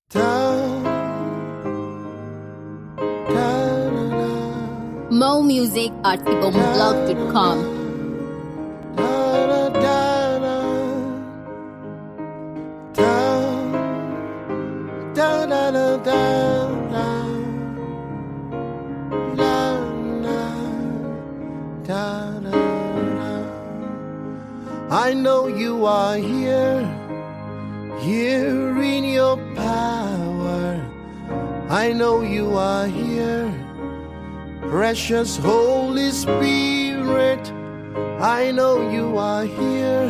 Mo Music at ibomblog.com. I know you are here in your power. I know you are here, precious Holy Spirit. I know you are here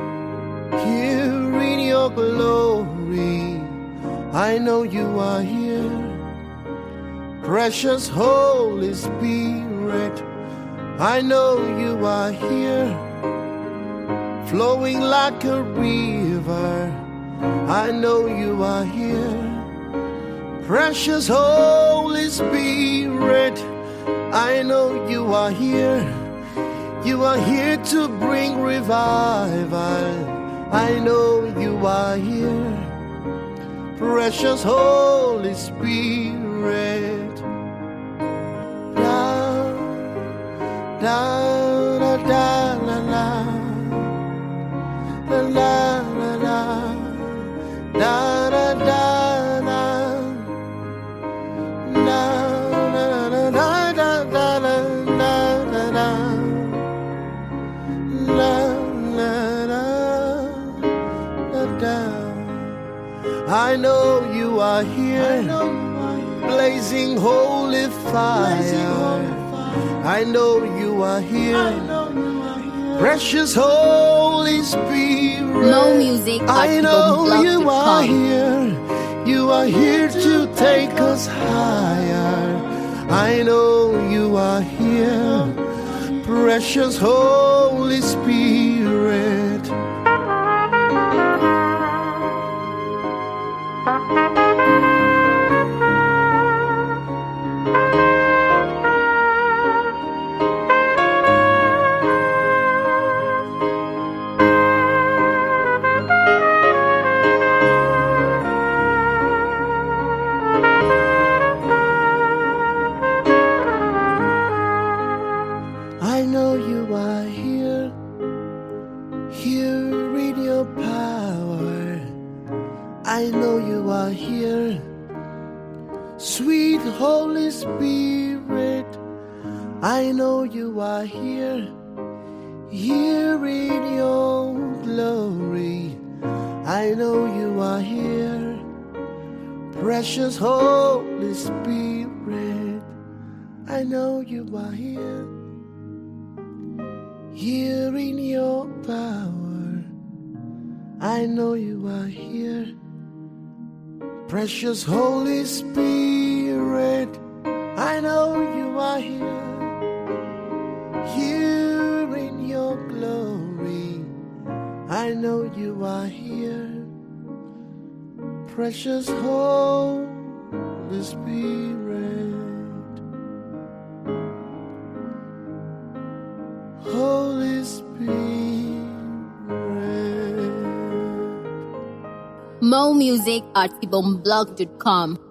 in your glory. I know you are here, precious Holy Spirit. I know you are here, flowing like a river. I know you are here, precious Holy Spirit. I know you are here. You are here to bring revival. I know you are here, precious Holy Spirit. Da, da, da, da, la, la. La la la la da da da da la da da da da da da da. I know you are here, blazing holy fire. I know you are here, precious Holy Spirit. Mo Music at I know you are ibomblog.com. here. You are here to take us higher. I know you are here, precious Holy Spirit. I know you are here in your power. I know you are here, sweet Holy Spirit. I know you are here in your glory. I know you are here, precious Holy Spirit. I know you are here in your power. I know you are here, precious Holy Spirit. I know you are here in your glory. I know you are here, precious Holy Spirit. Holy Spirit. Mo Music at ibomblog.com.